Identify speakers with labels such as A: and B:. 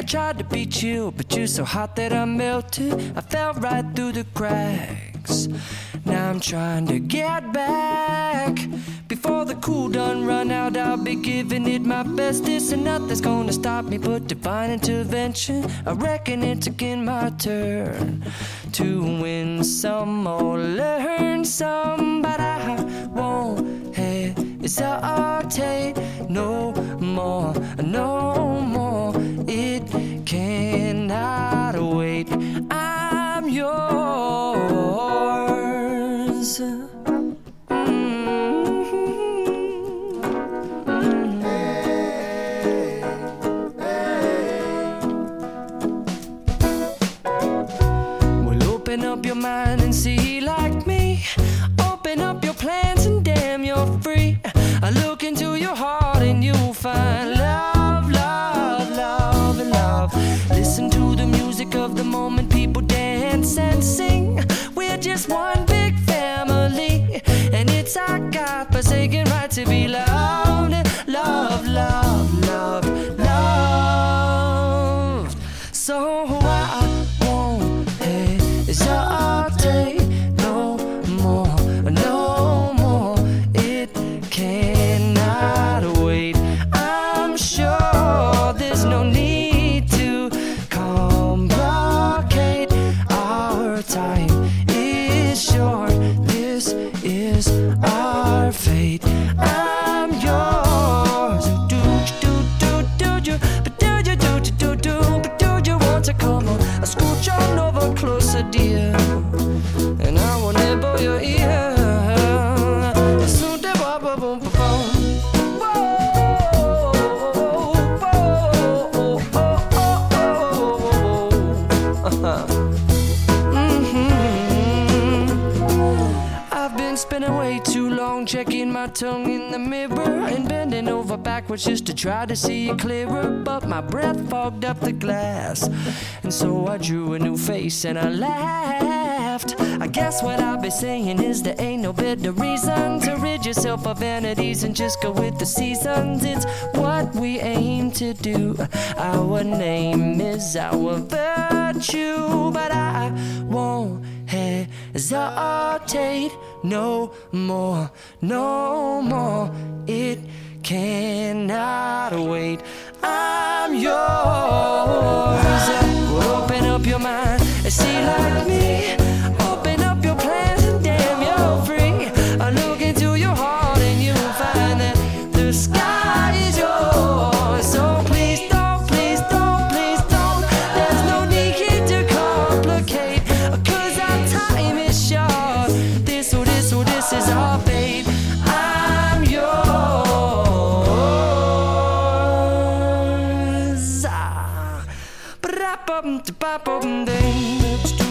A: tried to be chill, but you're so hot that I melted. I fell right through the cracks. Now I'm trying to get back. Before the cool done run out, I'll be giving it my bestest, and nothing's gonna stop me but divine intervention. I reckon it's again my turn to win some or learn some, but I won't hesitate no more, no more. It cannot wait. I'm yours. Open up your mind and see like me. Open up your plans and damn, you're free. I look into your heart and you'll find love, love, love, and love. Listen to the music of the moment, people dance and sing. We're just one big family, and it's our God-forsaken right to be loved. Love, love, love, loved. So I won't hesitate no more, no more. It cannot wait. I'm sure there's no need to complicate. Our time is short. This is our fate. I'm yours. Do you? But do you want to come on? I scooch on over closer, dear, and I will nibble your ear. I've been spending way too long checking my tongue in the mirror and bending over backwards just to try to see it clearer, but my breath fogged up the glass, and so I drew a new face and I laughed. I guess what I'll be saying is there ain't no better reason to rid yourself of vanities and just go with the seasons. It's what we aim to do. Our name is our virtue, but I won't hesitate no more, no more. It cannot wait. I'm yours. Open up your mind and see like me. Open up your plans and damn, you're free. I look into your heart and you'll find that the sky is yours. So please don't, please don't, please don't. There's no need to complicate, 'cause our time is short. This is our fate. I'm yours.